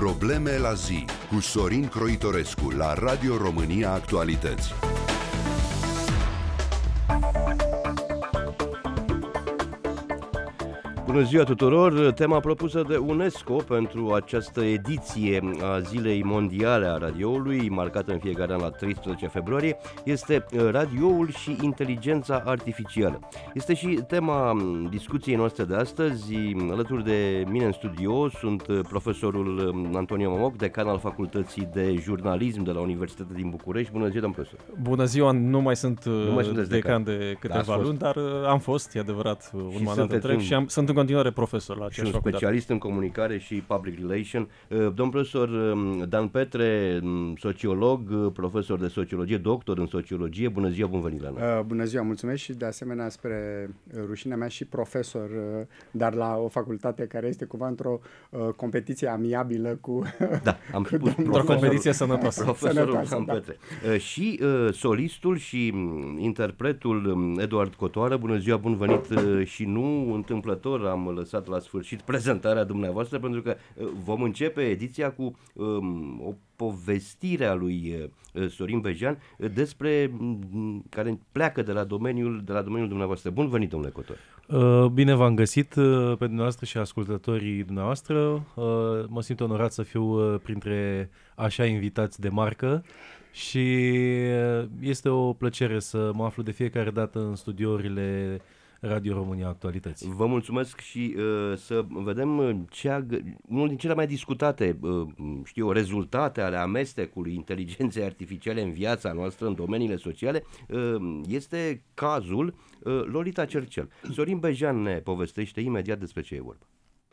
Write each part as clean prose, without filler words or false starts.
Probleme la zi cu Sorin Croitorescu la Radio România Actualități. Bună ziua tuturor! Tema propusă de UNESCO pentru această ediție a Zilei Mondiale a Radioului, marcată în fiecare an la 13 februarie, este radioul și inteligența artificială. Este și tema discuției noastre de astăzi. Alături de mine în studio sunt profesorul Antonio Momoc, decan al Facultății de Jurnalism de la Universitatea din București. Bună ziua, domn profesor! Bună ziua! Nu mai sunt decan de câteva luni, dar am fost, e adevărat, un mandat întreg și sunt în continuare profesor la aceeași facultate. Specialist în comunicare și public relation. Domn profesor Dan Petre, sociolog, profesor de sociologie, doctor în sociologie. Bună ziua, bun venit la noi. Bună ziua, mulțumesc și de asemenea spre rușinea mea și profesor, dar la o facultate care este cumva într-o competiție amiabilă cu... Da, am spus într-o competiție sănătoasă. Profesorul Dan Petre. Și solistul și interpretul Eduard Cotoară. Bună ziua, bun venit și nu întâmplător am lăsat la sfârșit prezentarea dumneavoastră, pentru că vom începe ediția cu o povestire a lui Sorin Bejan despre care pleacă de la domeniul dumneavoastră. Bun venit, domnule Cotor. Bine v-am găsit pe dumneavoastră și ascultătorii dumneavoastră. Mă simt onorat să fiu printre așa invitați de marcă și este o plăcere să mă aflu de fiecare dată în studiourile Radio România Actualități. Vă mulțumesc și să vedem unul din cele mai discutate, rezultate ale amestecului inteligenței artificiale în viața noastră, în domeniile sociale, este cazul Lolita Cercel. Sorin Bejan ne povestește imediat despre ce e vorba.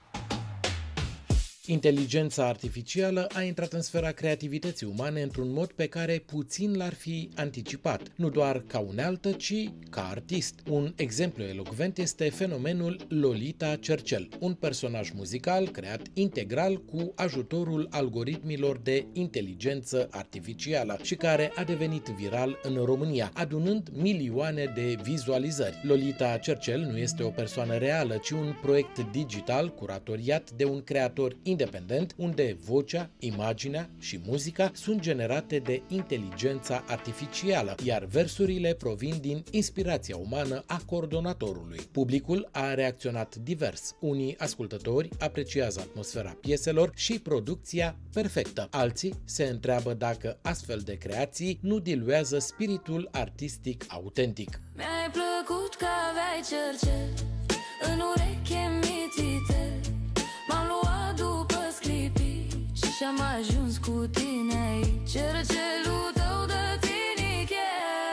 Inteligența artificială a intrat în sfera creativității umane într-un mod pe care puțin l-ar fi anticipat, nu doar ca unealtă, ci ca artist. Un exemplu elocvent este fenomenul Lolita Cercel, un personaj muzical creat integral cu ajutorul algoritmilor de inteligență artificială și care a devenit viral în România, adunând milioane de vizualizări. Lolita Cercel nu este o persoană reală, ci un proiect digital curatoriat de un creator independent, unde vocea, imaginea și muzica sunt generate de inteligența artificială, iar versurile provin din inspirația umană a coordonatorului. Publicul a reacționat divers. Unii ascultători apreciază atmosfera pieselor și producția perfectă. Alții se întreabă dacă astfel de creații nu diluează spiritul artistic autentic. Mi-ai plăcut că aveai cercel în ureche mitite. M-am luat după sclipici și-am ajuns cu tine aici. Cercelul tău de tinichea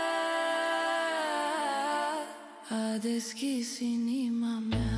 a deschis inima mea.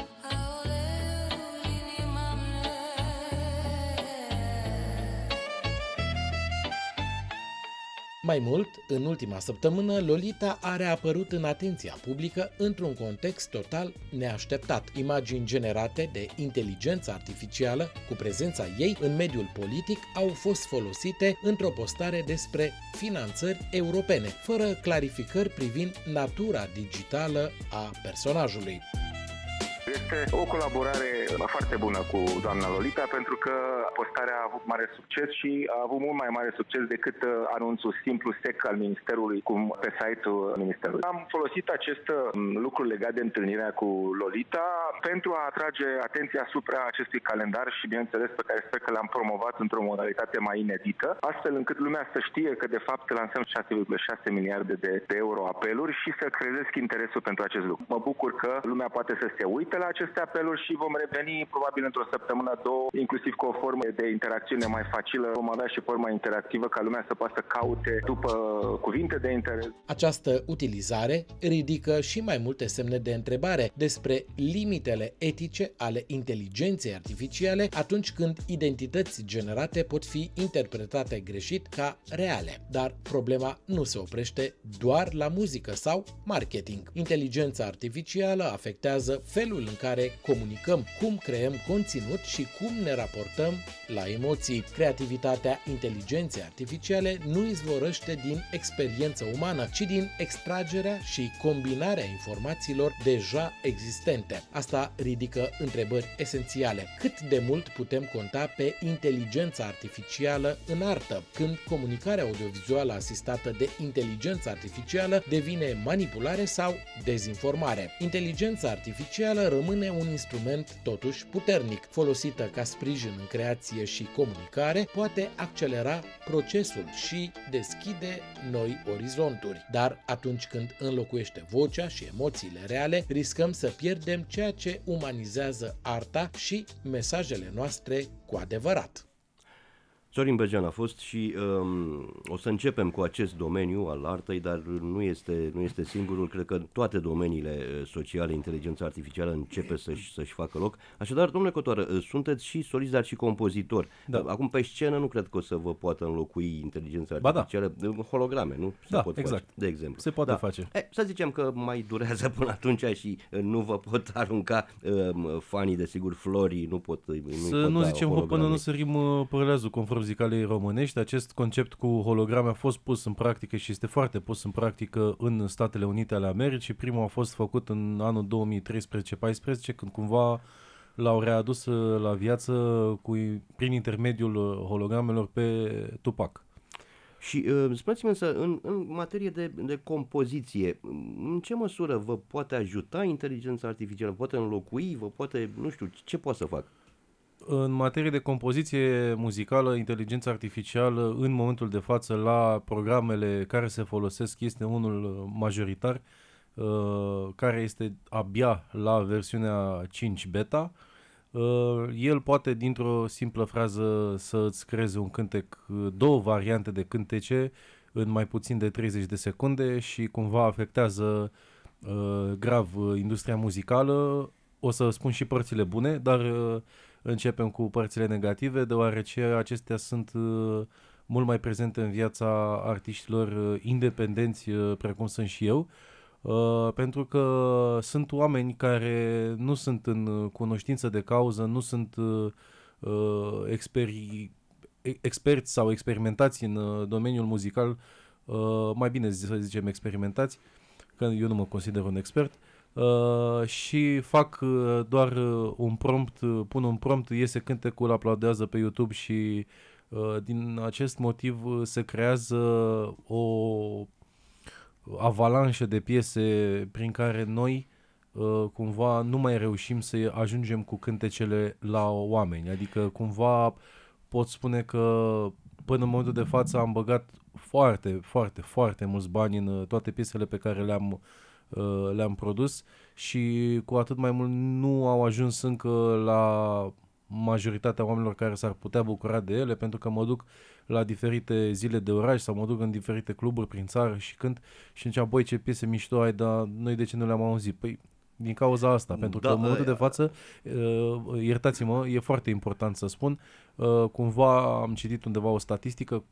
Mai mult, în ultima săptămână, Lolita a reapărut în atenția publică într-un context total neașteptat. Imagini generate de inteligență artificială, cu prezența ei în mediul politic, au fost folosite într-o postare despre finanțări europene, fără clarificări privind natura digitală a personajului. Este o colaborare foarte bună cu doamna Lolita, pentru că postarea a avut mare succes și a avut mult mai mare succes decât anunțul simplu sec al Ministerului, cum pe site-ul Ministerului. Am folosit acest lucru legat de întâlnirea cu Lolita pentru a atrage atenția asupra acestui calendar și, bineînțeles, pe care sper că l-am promovat într-o modalitate mai inedită, astfel încât lumea să știe că, de fapt, lansăm 6,6 miliarde de euro apeluri și să crezesc interesul pentru acest lucru. Mă bucur că lumea poate să se uite la aceste apeluri și vom reveni probabil într-o săptămână, două, inclusiv cu o formă de interacțiune mai facilă. Vom avea și forma interactivă ca lumea să poată să caute după cuvinte de interes. Această utilizare ridică și mai multe semne de întrebare despre limitele etice ale inteligenței artificiale atunci când identități generate pot fi interpretate greșit ca reale. Dar problema nu se oprește doar la muzică sau marketing. Inteligența artificială afectează felul în care comunicăm, cum creăm conținut și cum ne raportăm la emoții. Creativitatea inteligenței artificiale nu izvorăște din experiență umană, ci din extragerea și combinarea informațiilor deja existente. Asta ridică întrebări esențiale. Cât de mult putem conta pe inteligența artificială în artă, când comunicarea audiovizuală asistată de inteligența artificială devine manipulare sau dezinformare? Inteligența artificială rămâne un instrument totuși puternic, folosită ca sprijin în creație și comunicare, poate accelera procesul și deschide noi orizonturi. Dar atunci când înlocuiește vocea și emoțiile reale, riscăm să pierdem ceea ce umanizează arta și mesajele noastre cu adevărat. Sorin Bergean a fost și o să începem cu acest domeniu al artei, dar nu este singurul. Cred că toate domeniile sociale, inteligența artificială începe să-și facă loc. Așadar, domnule Cotoară, sunteți și solist, dar și compozitor. Da. Acum pe scenă nu cred că o să vă poată înlocui inteligența artificială. Holograme, nu? Se pot exact. face, de exemplu. Se poate face. Să zicem că mai durează până atunci și nu vă pot arunca fanii, desigur, florii, nu pot. Să nu zicem până nu sărim părleazul conform muzicalei românești. Acest concept cu holograme a fost pus în practică și este foarte pus în practică în Statele Unite ale Americii. Primul a fost făcut în anul 2013-14, când cumva l-au readus la viață prin intermediul hologramelor pe Tupac. Și spuneți-mi însă, în materie de compoziție, în ce măsură vă poate ajuta inteligența artificială? Poate înlocui? Vă poate, nu știu, ce poate să facă? În materie de compoziție muzicală, inteligența artificială, în momentul de față, la programele care se folosesc, este unul majoritar, care este abia la versiunea 5 beta. El poate, dintr-o simplă frază, să îți creeze un cântec, două variante de cântece în mai puțin de 30 de secunde și cumva afectează grav industria muzicală. O să spun și părțile bune, dar începem cu părțile negative, deoarece acestea sunt mult mai prezente în viața artiștilor independenți, precum sunt și eu, pentru că sunt oameni care nu sunt în cunoștință de cauză, nu sunt experți sau experimentați în domeniul muzical, mai bine să zicem experimentați, că eu nu mă consider un expert, și fac doar un prompt, pun un prompt, iese cântecul, aplaudează pe YouTube și din acest motiv se creează o avalanșă de piese prin care noi cumva nu mai reușim să ajungem cu cântecele la oameni. Adică cumva pot spune că până în momentul de față am băgat foarte, foarte, foarte mulți bani în toate piesele pe care le-am produs și cu atât mai mult nu au ajuns încă la majoritatea oamenilor care s-ar putea bucura de ele, pentru că mă duc la diferite zile de oraș sau mă duc în diferite cluburi prin țară și cânt și înceam, băi, ce piese mișto ai, dar noi de ce nu le-am auzit? Păi din cauza asta, pentru că în momentul de față, iertați-mă, e foarte important să spun, cumva am citit undeva o statistică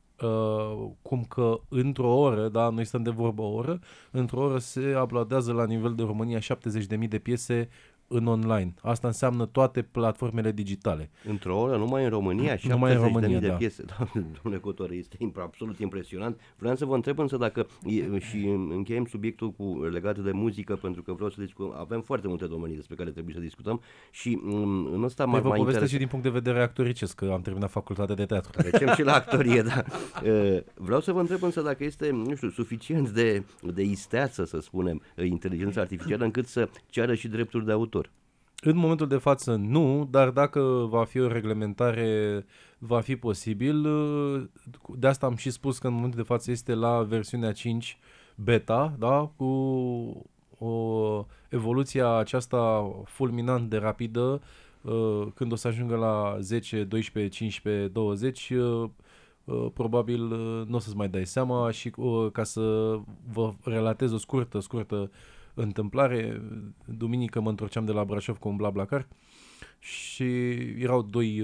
cum că într-o oră, da, noi stăm de vorbă o oră, într-o oră se aplaudează la nivel de România 70.000 de piese în online. Asta înseamnă toate platformele digitale. Într-o oră, numai în România, 70.000 de piese. Domnule Cotoară, este absolut impresionant. Vreau să vă întreb însă dacă, și încheiem subiectul legat de muzică, pentru că vreau să discutăm, avem foarte multe domenii despre care trebuie să discutăm și în ăsta vă povestesc și din punct de vedere actoricesc, că am terminat facultatea de teatru. Trecem și la actorie, da. Vreau să vă întreb însă dacă este, nu știu, suficient de isteață, să spunem, inteligența artificială, încât să ceară și drepturi de autor. În momentul de față nu, dar dacă va fi o reglementare, va fi posibil. De asta am și spus că în momentul de față este la versiunea 5 beta, da, cu o evoluție aceasta fulminant de rapidă, când o să ajungă la 10, 12, 15, 20, probabil nu o să-ți mai dai seama și ca să vă relatez o scurtă întâmplare, duminică mă întorceam de la Brașov cu un BlaBlaCar și erau doi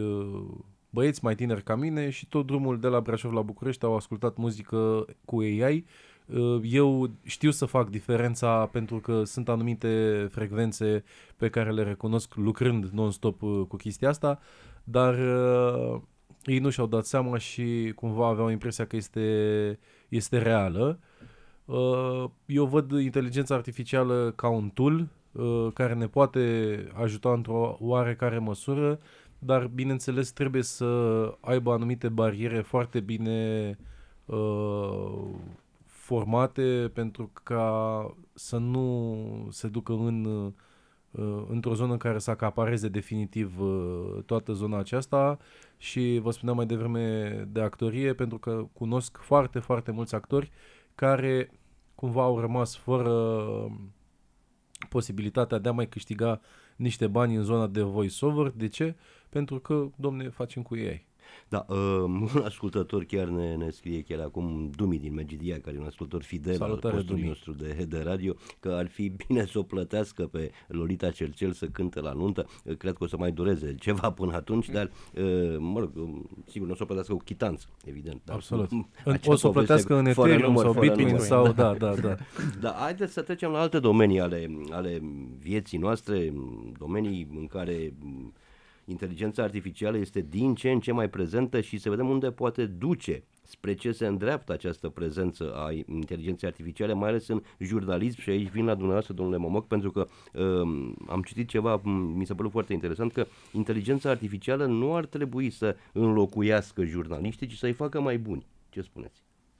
băieți mai tineri ca mine și tot drumul de la Brașov la București au ascultat muzică cu AI Eu știu să fac diferența pentru că sunt anumite frecvențe pe care le recunosc lucrând non-stop cu chestia asta, dar ei nu și-au dat seama și cumva aveau impresia că este reală. Eu văd inteligența artificială ca un tool care ne poate ajuta într-o oarecare măsură, dar bineînțeles trebuie să aibă anumite bariere foarte bine formate pentru ca să nu se ducă într-o zonă în care să acapareze definitiv toată zona aceasta. Și vă spuneam mai devreme de actorie, pentru că cunosc foarte, foarte mulți actori care cumva au rămas fără posibilitatea de a mai câștiga niște bani în zona de voice-over. De ce? Pentru că, domne, facem cu ei. Da, un ascultător chiar ne scrie chiar acum, Dumi din Megidia, care e un ascultător fidel al postului nostru de radio, că ar fi bine să o plătească pe Lolita Cercel să cânte la nuntă. Cred că o să mai dureze ceva până atunci, dar, mă rog, sigur, nu o să o plătească cu chitanță, evident. Dar absolut. O să o plătească în Ethereum sau Bitcoin sau... Da. Dar haideți să trecem la alte domenii ale vieții noastre, domenii în care inteligența artificială este din ce în ce mai prezentă și să vedem unde poate duce, spre ce se îndreaptă această prezență a inteligenței artificiale, mai ales în jurnalism. Și aici vin la dumneavoastră, domnule Momoc, pentru că am citit ceva, mi s-a părut foarte interesant, că inteligența artificială nu ar trebui să înlocuiască jurnaliștii, ci să-i facă mai buni. Ce spuneți?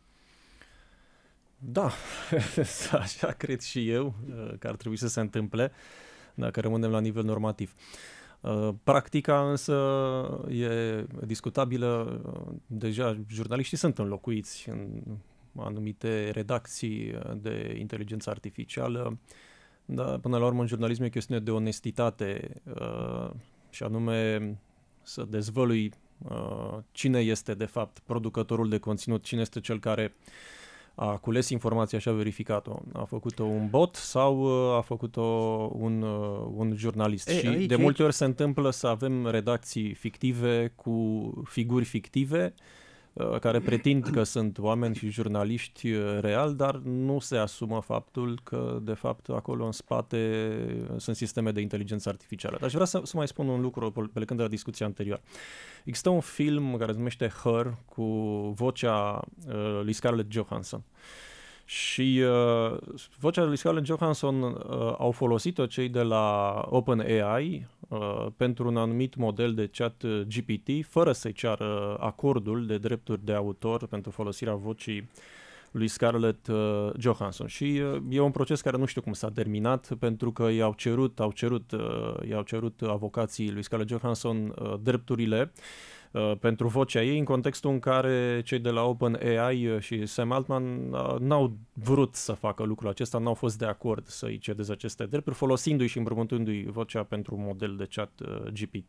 Da, așa cred și eu că ar trebui să se întâmple dacă rămânem la nivel normativ. Practica însă e discutabilă. Deja jurnaliștii sunt înlocuiți în anumite redacții de inteligență artificială, dar până la urmă în jurnalism e chestiune de onestitate și anume să dezvălui cine este de fapt producătorul de conținut, cine este cel care a cules informația și a verificat-o. A făcut-o un bot sau a făcut-o un jurnalist? Și de multe ori se întâmplă să avem redacții fictive cu figuri fictive care pretind că sunt oameni și jurnaliști reali, dar nu se asumă faptul că, de fapt, acolo în spate sunt sisteme de inteligență artificială. Dar aș vrea să mai spun un lucru, plecând de la discuția anterioară. Există un film care se numește Her, cu vocea lui Scarlett Johansson. Și vocea lui Scarlett Johansson au folosit-o cei de la OpenAI pentru un anumit model de chat GPT, fără să-i ceară acordul de drepturi de autor pentru folosirea vocii lui Scarlett Johansson. Și e un proces care nu știu cum s-a terminat, pentru că i-au cerut avocații lui Scarlett Johansson drepturile pentru vocea ei, în contextul în care cei de la OpenAI și Sam Altman n-au vrut să facă lucrul acesta, n-au fost de acord să-i cedeze aceste drepturi, folosindu-i și împrumutându-i vocea pentru un model de chat GPT.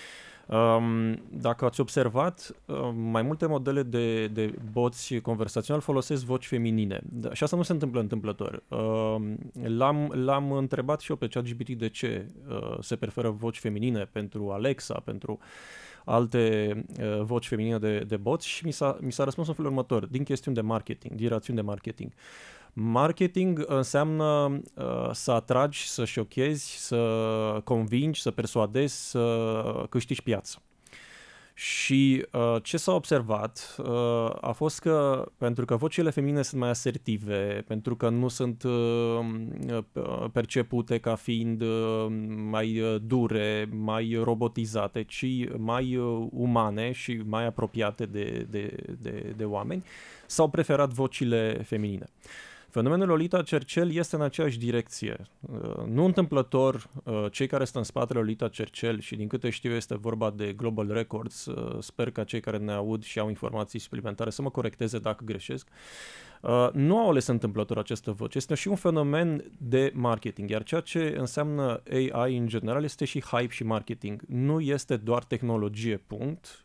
Dacă ați observat, mai multe modele de boți conversaționali folosesc voci feminine. Și asta nu se întâmplă întâmplător. L-am întrebat și eu pe ChatGPT de ce se preferă voci feminine pentru Alexa, pentru alte voci feminine de boți, și mi s-a răspuns în felul următor: din chestiuni de marketing, din rațiuni de marketing. Marketing înseamnă să atragi, să șochezi, să convingi, să persuadezi, să câștigi piață. Și ce s-a observat a fost că, pentru că vocile feminine sunt mai asertive, pentru că nu sunt percepute ca fiind mai dure, mai robotizate, ci mai umane și mai apropiate de oameni, s-au preferat vocile feminine. Fenomenul Lolita Cercel este în aceeași direcție. Nu întâmplător, cei care stau în spatele Lolita Cercel, și din câte știu este vorba de Global Records, sper ca cei care ne aud și au informații suplimentare să mă corecteze dacă greșesc, nu au ales întâmplător această voce. Este și un fenomen de marketing, iar ceea ce înseamnă AI în general este și hype și marketing. Nu este doar tehnologie, punct,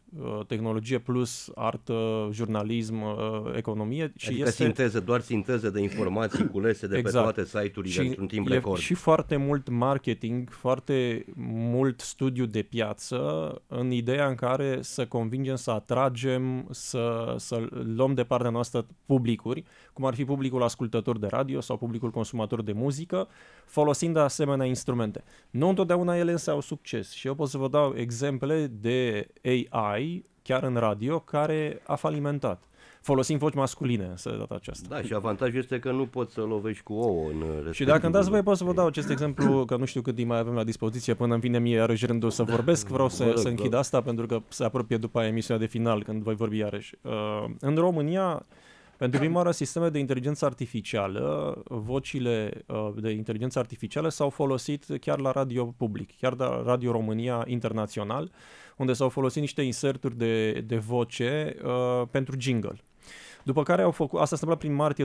tehnologie plus artă, jurnalism, economie. Și adică sinteză de informații culese de pe toate site-urile într-un timp record. Și foarte mult marketing, foarte mult studiu de piață în ideea în care să convingem, să atragem, să luăm de partea noastră publicuri, cum ar fi publicul ascultător de radio sau publicul consumator de muzică, folosind asemenea instrumente. Nu întotdeauna ele însă au succes și eu pot să vă dau exemple de AI, chiar în radio, care a falimentat. Folosim voci masculine însă de data aceasta. Da, și avantajul este că nu poți să lovești cu ouă în respectivul. Și dacă îmi dați voi, pot să vă dau acest exemplu, că nu știu cât timp mai avem la dispoziție până îmi vine mie iarăși rândul să vorbesc. Vreau să închid asta pentru că se apropie după aia emisiunea de final, când voi vorbi iarăși. În România, pentru prima oară, sisteme de inteligență artificială, vocile de inteligență artificială s-au folosit chiar la radio public, chiar la Radio România Internațional, unde s-au folosit niște inserturi de voce pentru jingle. După care au făcut, asta s-a întâmplat prin martie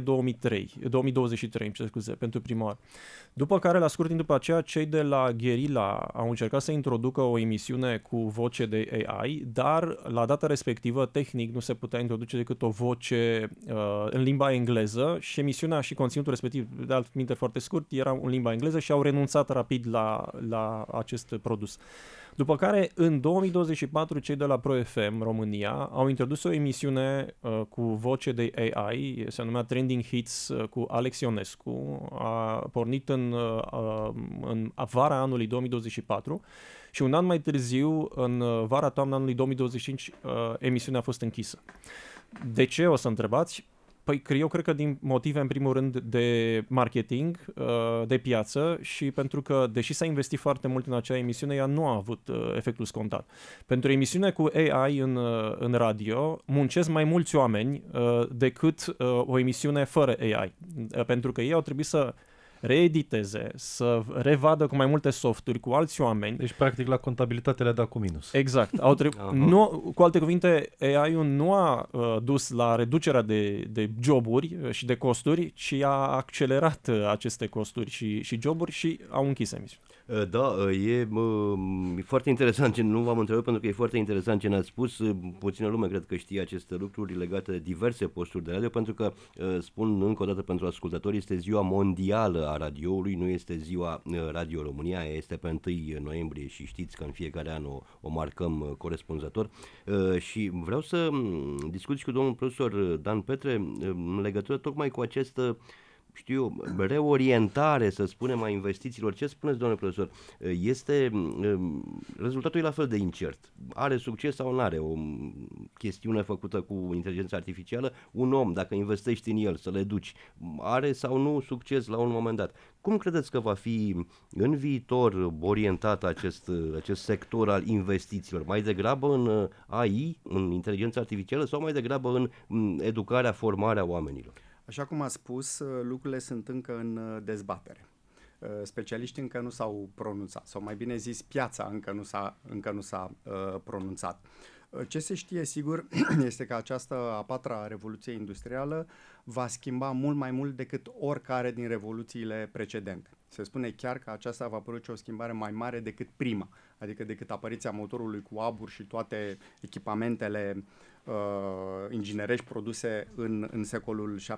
2023, pentru prima oară. După care, la scurt timp după aceea, cei de la Guerilla au încercat să introducă o emisiune cu voce de AI, dar la data respectivă, tehnic, nu se putea introduce decât o voce în limba engleză și emisiunea și conținutul respectiv, de altminte foarte scurt, era în limba engleză și au renunțat rapid la acest produs. După care, în 2024, cei de la Pro FM România au introdus o emisiune cu voce de AI, se numea Trending Hits cu Alex Ionescu, a pornit în vara anului 2024 și un an mai târziu, în vara-toamna anului 2025, emisiunea a fost închisă. De ce, o să întrebați? Păi eu cred că din motive, în primul rând, de marketing, de piață și pentru că, deși s-a investit foarte mult în acea emisiune, ea nu a avut efectul scontat. Pentru emisiune cu AI în radio, muncesc mai mulți oameni decât o emisiune fără AI. Pentru că ei au trebuit să reediteze, să revadă cu mai multe softuri, cu alți oameni. Deci, practic, la contabilitate le-a dat cu minus. Exact. Cu alte cuvinte, AI-ul nu a dus la reducerea de joburi și de costuri, ci a accelerat aceste costuri și joburi și au închis emisiunea. Da, e foarte interesant, nu v-am întrebat pentru că e foarte interesant ce ne-ați spus. Puțină lume cred că știe aceste lucruri legate de diverse posturi de radio, pentru că, spun încă o dată pentru ascultători, este ziua mondială a radioului, nu este ziua Radio România, este pe 1 noiembrie și știți că în fiecare an o marcăm corespunzător. Și vreau să discut și cu domnul profesor Dan Petre în legătură tocmai cu această reorientare, să spunem, a investițiilor. Ce spuneți, domnule profesor? Rezultatul e la fel de incert. Are succes sau nu are? O chestiune făcută cu inteligența artificială, un om, dacă investești în el, să le duci, are sau nu succes la un moment dat. Cum credeți că va fi în viitor orientat acest sector al investițiilor? Mai degrabă în AI, în inteligența artificială, sau mai degrabă în educarea, formarea oamenilor? Așa cum a spus, lucrurile sunt încă în dezbatere. Specialiștii încă nu s-au pronunțat, sau mai bine zis, piața încă nu s-a pronunțat. Ce se știe sigur este că această a patra revoluție industrială va schimba mult mai mult decât oricare din revoluțiile precedente. Se spune chiar că aceasta va produce o schimbare mai mare decât prima, adică decât apariția motorului cu aburi și toate echipamentele inginerești produse în secolul 17-18.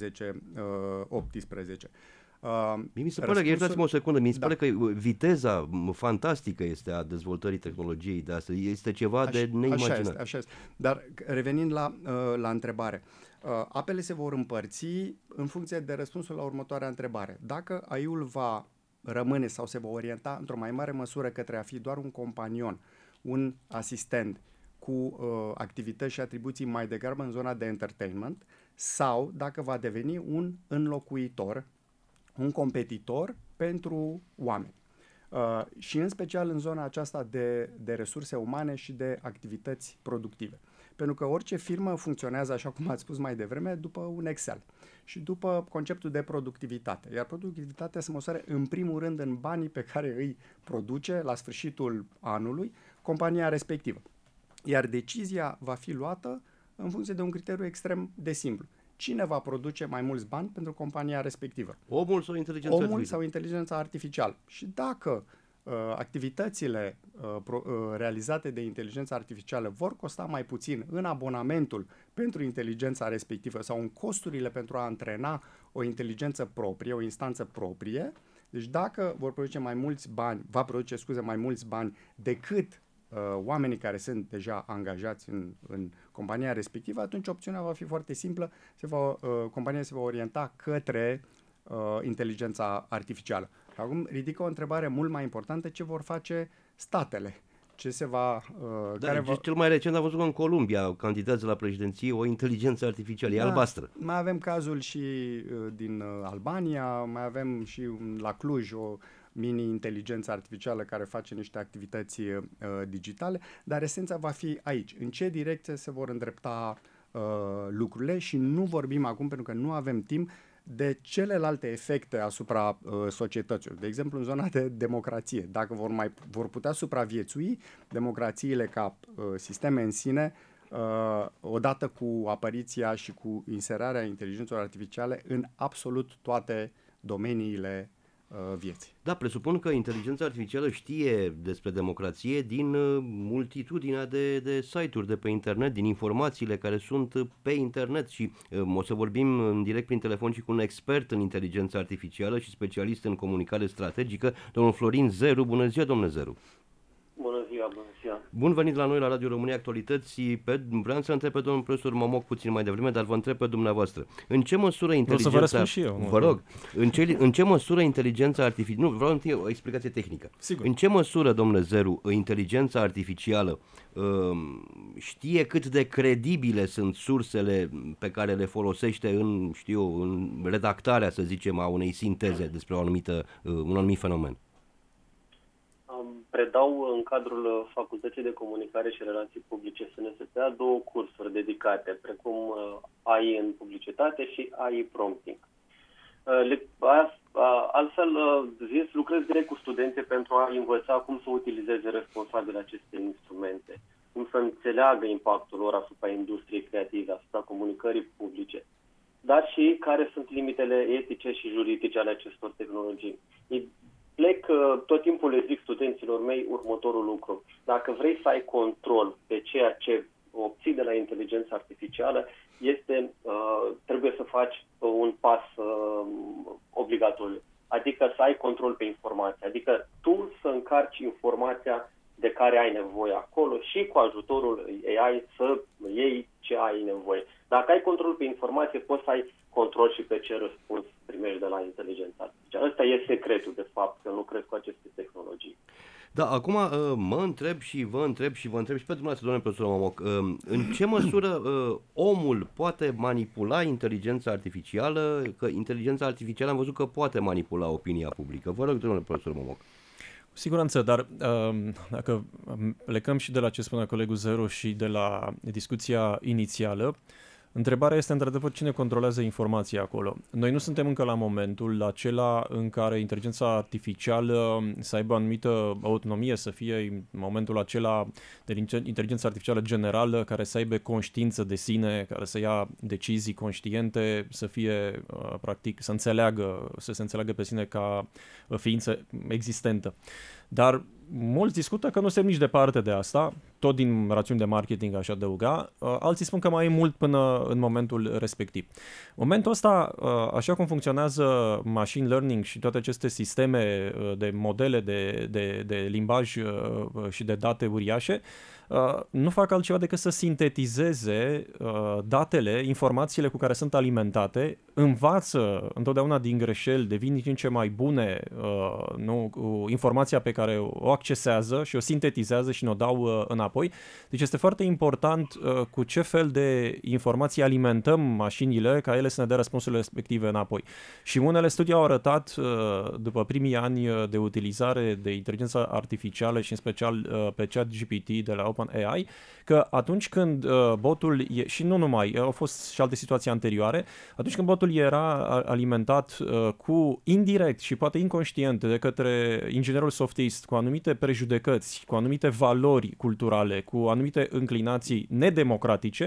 Mi se pare că, iertați-mă o secundă, mi se pare că viteza fantastică este a dezvoltării tehnologiei de astăzi, este ceva de neimaginat. Așa este. Dar revenind la întrebare, apele se vor împărți în funcție de răspunsul la următoarea întrebare. Dacă AI-ul va rămâne sau se va orienta într-o mai mare măsură către a fi doar un companion, un asistent cu activități și atribuții mai degrabă în zona de entertainment, sau dacă va deveni un înlocuitor, un competitor pentru oameni. Și în special în zona aceasta de resurse umane și de activități productive. Pentru că orice firmă funcționează, așa cum ați spus mai devreme, după un Excel și după conceptul de productivitate. Iar productivitatea se măsoară în primul rând în banii pe care îi produce la sfârșitul anului compania respectivă. Iar decizia va fi luată în funcție de un criteriu extrem de simplu. Cine va produce mai mulți bani pentru compania respectivă? Omul sau inteligența artificială? Omul sau inteligența artificială. Și dacă activitățile realizate de inteligența artificială vor costa mai puțin în abonamentul pentru inteligența respectivă sau în costurile pentru a antrena o inteligență proprie, o instanță proprie. Deci dacă va produce mai mulți bani decât oamenii care sunt deja angajați în compania respectivă, atunci opțiunea va fi foarte simplă, compania se va orienta către inteligența artificială. Acum ridică o întrebare mult mai importantă: ce vor face statele? Ce se va... Cel mai recent a văzut că în Columbia candidați la președinție o inteligență artificială, e albastră. Mai avem cazul și din Albania, mai avem și la Cluj o mini-inteligență artificială care face niște activități digitale, dar esența va fi aici. În ce direcție se vor îndrepta lucrurile și nu vorbim acum, pentru că nu avem timp, de celelalte efecte asupra societăților. De exemplu, în zona de democrație. Dacă vor putea supraviețui democrațiile ca sisteme în sine, odată cu apariția și cu inserarea inteligențelor artificiale în absolut toate domeniile vieții. Da, presupun că inteligența artificială știe despre democrație din multitudinea de site-uri de pe internet, din informațiile care sunt pe internet și o să vorbim în direct prin telefon și cu un expert în inteligență artificială și specialist în comunicare strategică, domnul Florin Zeru. Bună ziua, domnule Zeru! Bună ziua, bună ziua! Bun venit la noi la Radio România Actualități. Vreau să întreb pe domnul profesor Momoc puțin mai devreme, dar vă întreb pe dumneavoastră. În ce măsură inteligența... Vă rog, în ce măsură inteligența artificială... Nu, vreau întâi o explicație tehnică. Sigur. În ce măsură, domnule Zeru, inteligența artificială știe cât de credibile sunt sursele pe care le folosește în redactarea, să zicem, a unei sinteze despre un anumit fenomen? Predau în cadrul Facultății de Comunicare și Relații Publice SNSPA 2 cursuri dedicate, precum AI în publicitate și AI prompting. Altfel zis, lucrez direct cu studenții pentru a învăța cum să utilizeze responsabil aceste instrumente, cum să înțeleagă impactul lor asupra industriei creative, asupra comunicării publice, dar și care sunt limitele etice și juridice ale acestor tehnologii. Tot timpul le zic studenților mei următorul lucru: dacă vrei să ai control pe ceea ce obții de la inteligența artificială, trebuie să faci un pas obligatoriu, adică să ai control pe informație, adică tu să încarci informația de care ai nevoie acolo și cu ajutorul AI să iei ce ai nevoie. Dacă ai control pe informație, poți să ai control și pe ce răspuns primești de la inteligența artificială. Ăsta e secretul, de fapt, că lucrez cu aceste tehnologii. Da, acum mă întreb și vă întreb și pe dumneavoastră, domnule profesor Momoc, în ce măsură omul poate manipula inteligența artificială, că inteligența artificială am văzut că poate manipula opinia publică. Vă rog, domnule profesor Momoc. Cu siguranță, dar dacă plecăm și de la ce spunea colegul Zeru și de la discuția inițială, întrebarea este într-adevăr cine controlează informația acolo. Noi nu suntem încă la momentul acela în care inteligența artificială să aibă o anumită autonomie, să fie în momentul acela de inteligență artificială generală care să aibă conștiință de sine, care să ia decizii conștiente, să fie practic, să se înțeleagă pe sine ca ființă existentă. Dar mulți discută că nu suntem nici departe de asta, tot din rațiuni de marketing, aș adăuga. Alții spun că mai e mult până în momentul respectiv. Momentul ăsta, așa cum funcționează machine learning și toate aceste sisteme de modele de limbaj și de date uriașe, nu fac altceva decât să sintetizeze datele, informațiile cu care sunt alimentate, învață întotdeauna din greșeli, devin din ce mai bune cu informația pe care o accesează și o sintetizează și ne-o dau înapoi. Deci este foarte important cu ce fel de informații alimentăm mașinile ca ele să ne dea răspunsurile respective înapoi. Și unele studii au arătat, după primii ani de utilizare de inteligență artificială și în special pe ChatGPT de la OpenAI, că atunci când botul, și nu numai, au fost și alte situații anterioare, atunci când botul era alimentat cu indirect și poate inconștient de către inginerul softist cu anumite prejudecăți, cu anumite valori culturale, cu anumite înclinații nedemocratice,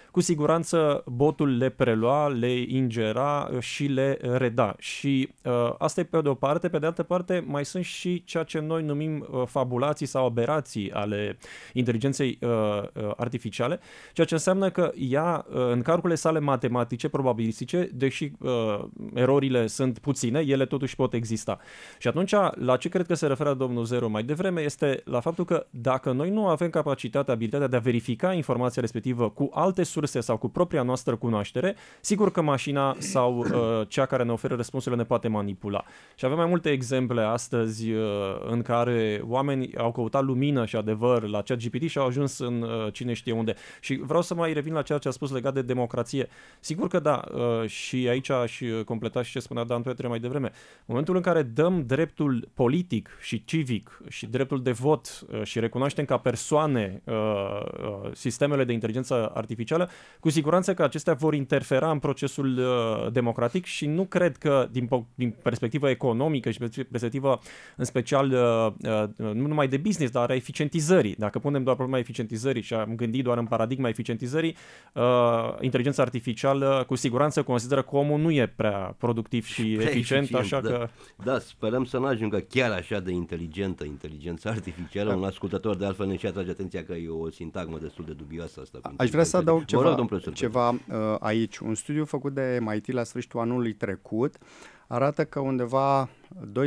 cu siguranță botul le prelua, le ingera și le reda. Și asta e pe de o parte, pe de altă parte mai sunt și ceea ce noi numim fabulații sau aberații ale inteligenței artificiale, ceea ce înseamnă că ea, în calculele sale matematice, probabilistice, deși erorile sunt puține, ele totuși pot exista. Și atunci, la ce cred că se referă domnul Zero mai devreme, este la faptul că dacă noi nu avem capacitatea, abilitatea de a verifica informația respectivă cu alte surse sau cu propria noastră cunoaștere, sigur că mașina sau cea care ne oferă răspunsurile ne poate manipula. Și avem mai multe exemple astăzi în care oameni au căutat lumină și adevăr la ChatGPT și au ajuns în cine știe unde. Și vreau să mai revin la ceea ce a spus legat de democrație. Sigur că da, și aici aș completa și ce spunea Dan Petre mai devreme. În momentul în care dăm dreptul politic și civic și dreptul de vot și recunoaștem ca persoane sistemele de inteligență artificială, cu siguranță că acestea vor interfera în procesul democratic și nu cred că din perspectivă economică și perspectivă în special nu numai de business, dar a eficientizării. Dacă punem doar problema eficientizării și am gândit doar în paradigma eficientizării, inteligența artificială cu siguranță consideră că omul nu e prea productiv și eficient, așa că... Da, sperăm să nu ajungă chiar așa de inteligentă inteligența artificială. Un ascultător de altfel ne și atrage atenția că e o sintagmă destul de dubioasă asta. Aș vrea să adaug ceva aici. Un studiu făcut de MIT la sfârșitul anului trecut arată că undeva 12%,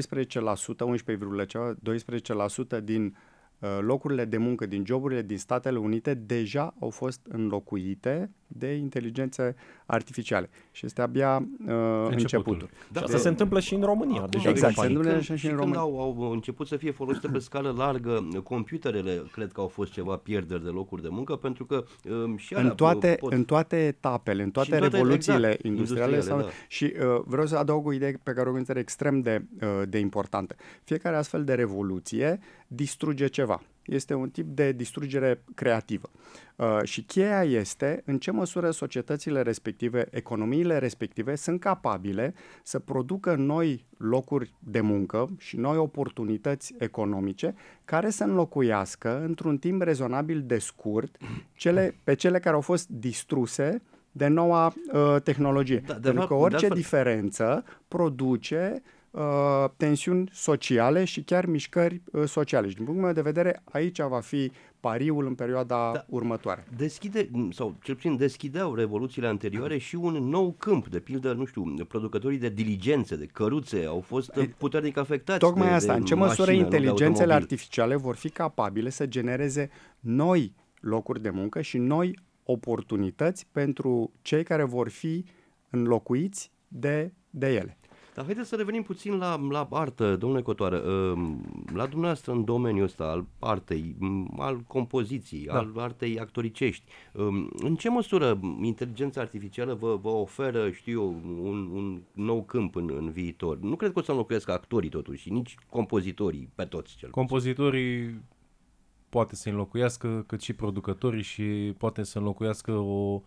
12% din locurile de muncă, din joburile din Statele Unite deja au fost înlocuite de inteligențe artificiale. Și este abia începutul. Da, asta se întâmplă și în România. Deja exact, se întâmplă și în România. Când au început să fie folosite pe scară largă, computerele, cred că au fost ceva pierderi de locuri de muncă, pentru că și în toate etapele, în toate revoluțiile industriale da. Și vreau să adaug o idee pe care o consider extrem de importantă. Fiecare astfel de revoluție distruge ceva. Este un tip de distrugere creativă. Și cheia este în ce măsură societățile respective, economiile respective sunt capabile să producă noi locuri de muncă și noi oportunități economice care să înlocuiască într-un timp rezonabil de scurt pe cele care au fost distruse de noua tehnologie. Pentru că orice diferență produce tensiuni sociale și chiar mișcări sociale. Și din punctul meu de vedere, aici va fi pariul în perioada următoare. Deschide, sau cel puțin deschideau revoluțiile anterioare și un nou câmp, de pildă, nu știu, producătorii de diligențe, de căruțe, au fost puternic afectați. Tocmai asta, în ce măsură inteligențele artificiale vor fi capabile să genereze noi locuri de muncă și noi oportunități pentru cei care vor fi înlocuiți de ele. Dar haideți să revenim puțin la artă, domnule Cotoară, la dumneavoastră în domeniul ăsta al artei, al compoziției, al artei actoricești. În ce măsură inteligența artificială vă oferă, știu eu, un nou câmp în viitor? Nu cred că o să înlocuiesc actorii totuși, nici compozitorii pe toți. Compozitorii poate să înlocuiască, cât și producătorii, și poate să înlocuiască o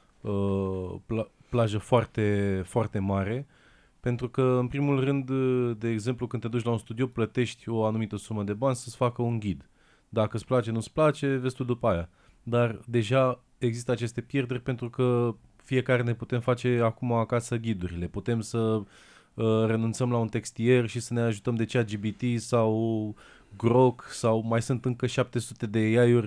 plajă foarte, foarte mare. Pentru că, în primul rând, de exemplu, când te duci la un studio, plătești o anumită sumă de bani să-ți facă un ghid. Dacă îți place, nu-ți place, vezi tu după aia. Dar deja există aceste pierderi pentru că fiecare ne putem face acum acasă ghidurile. Putem să renunțăm la un textier și să ne ajutăm de ChatGPT sau Grok, sau mai sunt încă 700 de AI-uri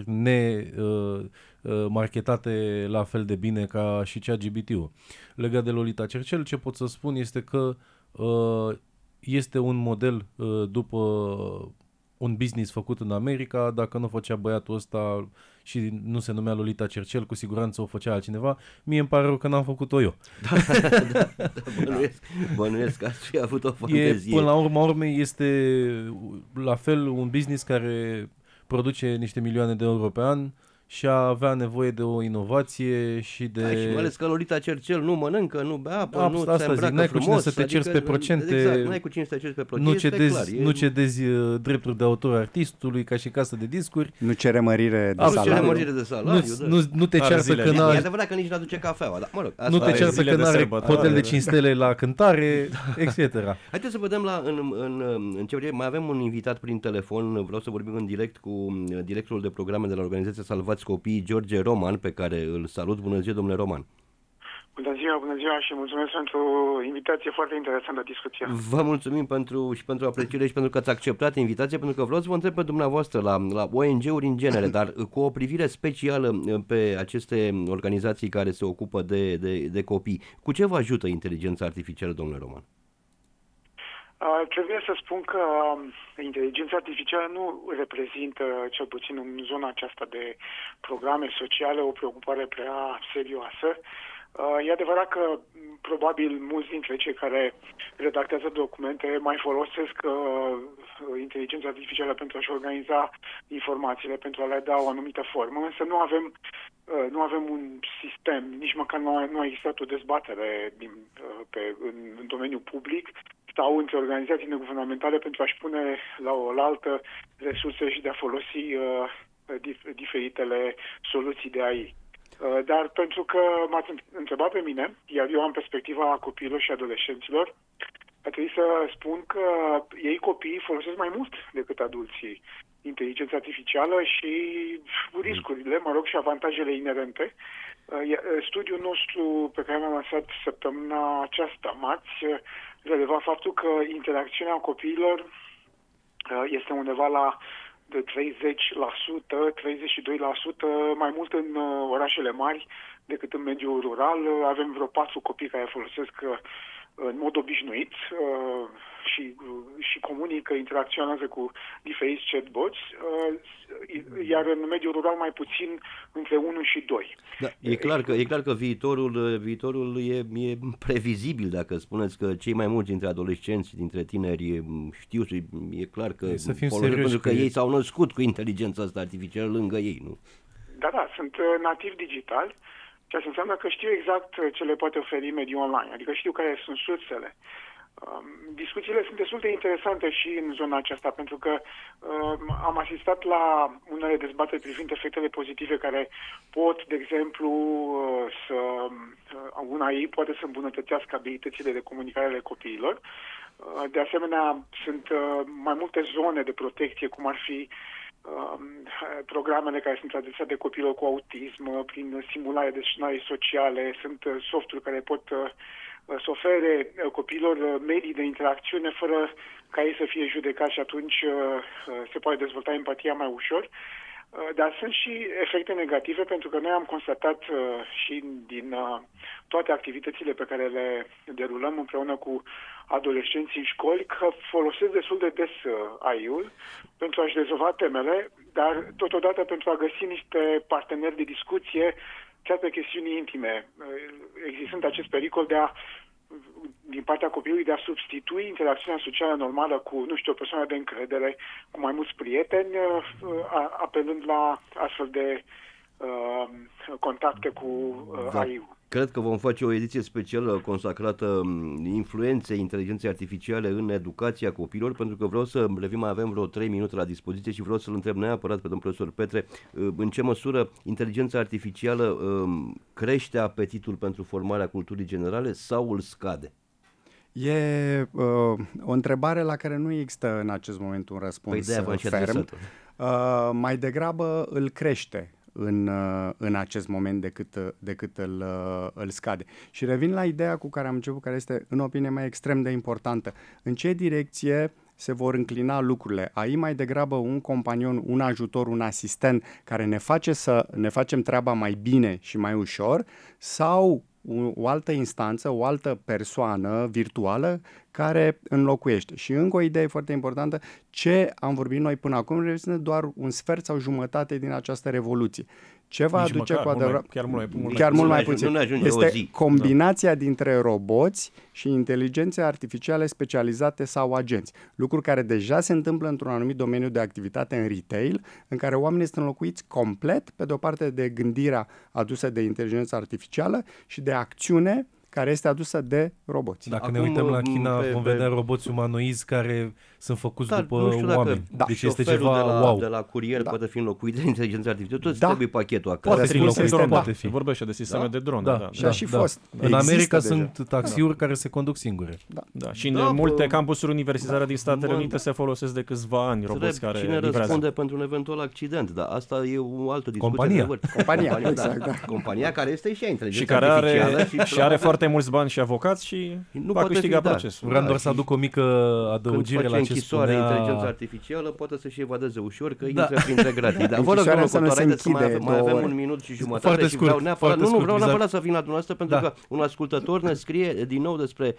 marketate la fel de bine ca și ChatGPT-ul. Legat de Lolita Cercel, ce pot să spun este că este un model după un business făcut în America. Dacă nu făcea băiatul ăsta și nu se numea Lolita Cercel, cu siguranță o făcea altcineva. Mie îmi pare rău că n-am făcut-o eu. Bănuiesc că ați fi avut o fantezie. Până la urma urmei este la fel un business care produce niște milioane de euro pe an și a avea nevoie de o inovație și de... Da, și mai ales că Lolita Cercel nu mănâncă, nu bea apă, nu se îmbracă n-ai frumos. Cu cine să te cerți pe procente, exact, n-ai cu cine să te cerți pe procente, nu cedezi drepturi de autor artistului ca și casă de discuri. Nu cere mărire de salariu. Nu te ceartă că n-are... E adevărat că nici n-aduce cafeaua, dar mă rog. Nu te ceartă că n-are hotel de 5 stele la cântare, etc. Haideți să vedem în ce mai avem un invitat prin telefon, vreau să vorbim în direct cu directorul de programe de la organizația Salvați Salvați Copiii, George Roman, pe care îl salut. Bună ziua, domnule Roman! Bună ziua și mulțumesc pentru invitație, foarte interesantă discuție. Vă mulțumim pentru apreciere și pentru că ați acceptat invitația, pentru că vreau să vă întreb pe dumneavoastră la ONG-uri în genere, dar cu o privire specială pe aceste organizații care se ocupă de copii. Cu ce vă ajută inteligența artificială, domnule Roman? Trebuie să spun că inteligența artificială nu reprezintă, cel puțin în zona aceasta de programe sociale, o preocupare prea serioasă. E adevărat că probabil mulți dintre cei care redactează documente mai folosesc inteligența artificială pentru a-și organiza informațiile, pentru a le da o anumită formă, însă nu avem un sistem, nici măcar nu a existat o dezbatere în domeniul public sau între organizații neguvernamentale pentru a-și pune la oaltă resurse și de a folosi diferitele soluții de AI. Dar pentru că m-ați întrebat pe mine, iar eu am perspectiva copiilor și adolescenților, ar trebui să spun că ei copiii folosesc mai mult decât adulții inteligența artificială și riscurile, și avantajele inerente. Studiul nostru pe care l-am lansat săptămâna aceasta, marți, releva faptul că interacțiunea copiilor este undeva la de 30%, 32% mai mult în orașele mari decât în mediul rural. Avem vreo 4 copii care folosesc în mod obișnuit și comunică, interacționează cu diferiți chatbots, iar în mediul rural mai puțin, între 1 și 2. Da, e clar că viitorul e previzibil, dacă spuneți că cei mai mulți dintre adolescenți, dintre tineri știu, e clar că folosesc pentru că ei s-au născut cu inteligența asta artificială lângă ei, nu? Da, sunt nativi digitali, ceea ce înseamnă că știu exact ce le poate oferi mediul online, adică știu care sunt sursele. Discuțiile sunt destul de interesante și în zona aceasta, pentru că am asistat la unele dezbateri privind efectele pozitive care pot, de exemplu, una ei poate să îmbunătățească abilitățile de comunicare ale copiilor. De asemenea, sunt mai multe zone de protecție, cum ar fi programele care sunt adresate copiilor cu autism, prin simulare de scenarii sociale, sunt softuri care pot să ofere copiilor medii de interacțiune fără ca ei să fie judecați și atunci se poate dezvolta empatia mai ușor. Dar sunt și efecte negative, pentru că noi am constatat și din toate activitățile pe care le derulăm împreună cu adolescenții în școli că folosesc destul de des AI-ul pentru a-și rezolva temele, dar totodată pentru a găsi niște parteneri de discuție chiar pe chestiuni intime, existând acest pericol din partea copilului de a substitui interacțiunea socială normală cu, o persoană de încredere, cu mai mulți prieteni, apelând la astfel de contacte cu AI-ul. Cred că vom face o ediție specială consacrată influenței inteligenței artificiale în educația copiilor, pentru că vreau să revin, mai avem vreo 3 minute la dispoziție și vreau să-l întreb neapărat pe domnul profesor Petre, în ce măsură inteligența artificială crește apetitul pentru formarea culturii generale sau îl scade? E o întrebare la care nu există în acest moment un răspuns ferm. Mai degrabă îl crește în acest moment decât îl scade. Și revin la ideea cu care am început, care este, în opinie mea, extrem de importantă. În ce direcție se vor înclina lucrurile? AI mai degrabă un companion, un ajutor, un asistent care ne face să ne facem treaba mai bine și mai ușor, sau o altă instanță, o altă persoană virtuală care înlocuiește. Și încă o idee foarte importantă, ce am vorbit noi până acum reprezintă doar un sfert sau jumătate din această revoluție. Ce va aduce cu adevărat chiar mult mai puțin. Este combinația dintre roboți și inteligențe artificiale specializate sau agenți. Lucruri care deja se întâmplă într-un anumit domeniu de activitate în retail, în care oamenii sunt înlocuiți complet, pe de o parte de gândirea adusă de inteligența artificială și de acțiune care este adusă de roboți. Dacă ne uităm la China, vom vedea roboți umanoizi care sunt făcuți după oameni. Deci este ceva wow. De la curier poate fi înlocuit de inteligență artificială, tot trebuie pachetul acasă. Poate fi înlocuit, poate fi. Vorbește de sisteme de drone. Și a și fost. În America sunt taxiuri care se conduc singure. Și în multe campusuri universitare din Statele Unite se folosesc de câțiva ani roboți care cine livrează. răspunde pentru un eventual accident, dar asta e o altă discuție. Compania care este și ea inteligență artificială. Și are foarte mulți bani și avocați și va câștiga procesul. Vreau doar să aduc o mică adăugire la ce spunea... inteligența artificială poate să-și evadeze ușor că intră printre gratii. Dar vă rog, domnul Cotor, haideți să mai avem un minut și jumătate. Foarte și scurt, vreau neapărat să vin la dumneavoastră pentru că un ascultător ne scrie din nou despre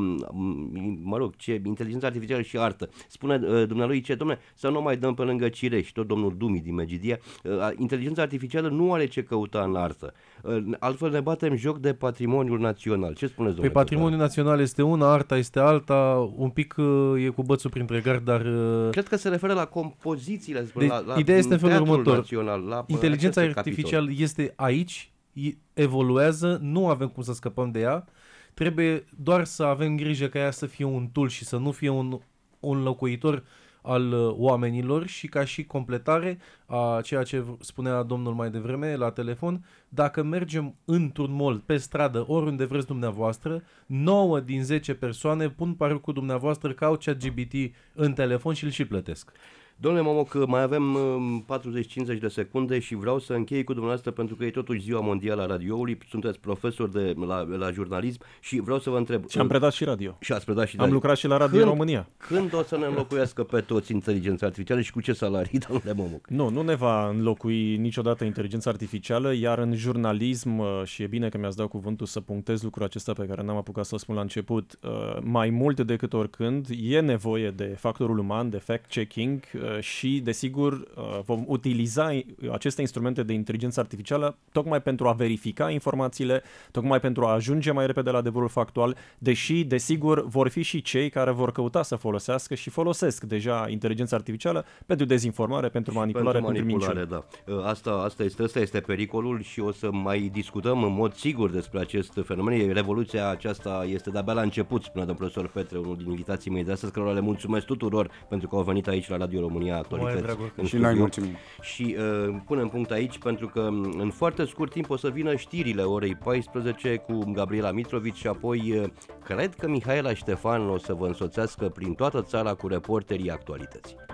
inteligența artificială și artă. Spune dumnealui dom'le, să nu mai dăm pe lângă cireși, tot domnul Dumi din Megidia, inteligența artificială nu are ce căuta în artă. Altfel ne batem joc de patrimoniul național. Ce spuneți, domnule? Patrimoniul național este una, arta este alta, un pic e cu bățul printre gard, dar... Cred că se referă la compozițiile, la ideea este în felul următor. Național, inteligența artificială este aici, evoluează, nu avem cum să scăpăm de ea, trebuie doar să avem grijă ca ea să fie un tool și să nu fie un locuitor al oamenilor și ca și completare a ceea ce spunea domnul mai devreme la telefon, dacă mergem într-un mall, pe stradă, oriunde vreți dumneavoastră, 9 din 10 persoane pun parucul dumneavoastră că au ChatGPT în telefon și îl și plătesc. Domnule Momoc, mai avem 40-50 de secunde și vreau să închei cu dumneavoastră pentru că e totuși Ziua Mondială a Radioului, sunteți profesor la jurnalism și vreau să vă întreb... Și am predat și radio. Și ați predat și Am lucrat și la Radio România. Când o să ne înlocuiască pe toți inteligența artificială și cu ce salarii, domnule Momoc? Nu ne va înlocui niciodată inteligența artificială, iar în jurnalism, și e bine că mi-ați dat cuvântul să punctez lucrul acesta pe care n-am apucat să spun la început, mai mult decât oricând, e nevoie de factorul uman, de fact-checking, și, desigur, vom utiliza aceste instrumente de inteligență artificială tocmai pentru a verifica informațiile, tocmai pentru a ajunge mai repede la adevărul factual, deși, desigur, vor fi și cei care vor căuta să folosească și folosesc deja inteligența artificială pentru dezinformare, pentru manipulare, pentru minciună. Da. Asta este pericolul și o să mai discutăm în mod sigur despre acest fenomen. Revoluția aceasta este de-abia la început, spunea domnul profesor Petre, unul din invitații mei de astăzi, cărora le mulțumesc tuturor pentru că au venit aici la Radio România Actualități. Și noi mulțumim. Și punem punct aici pentru că în foarte scurt timp o să vină știrile orei 14 cu Gabriela Mitrovici și apoi cred că Mihaela Ștefan o să vă însoțească prin toată țara cu reporterii Actualității.